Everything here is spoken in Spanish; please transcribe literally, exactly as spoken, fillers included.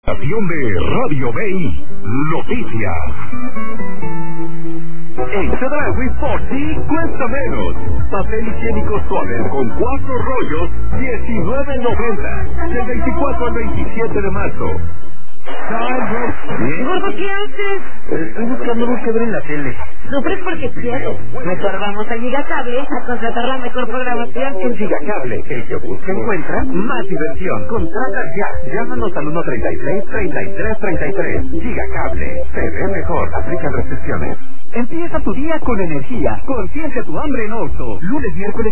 Estación de Radio B I Noticias. En Chedraui por ti cuesta menos. Papel higiénico suave con cuatro rollos, diecinueve noventa. Del veinticuatro al veintisiete de marzo. Gordo, ¿qué haces? Estoy buscando algo que ver en la tele. Sufres porque quieres. Mejor vamos a Gigacable a contratar la mejor programación. En Gigacable, el que busca encuentra más diversión. Contrata ya. Llámanos al uno treinta y seis, treinta y tres treinta y tres. Gigacable. Se ve mejor. Aplican restricciones. Empieza tu día con energía. Conciencia tu hambre en Oxxo. Lunes, miércoles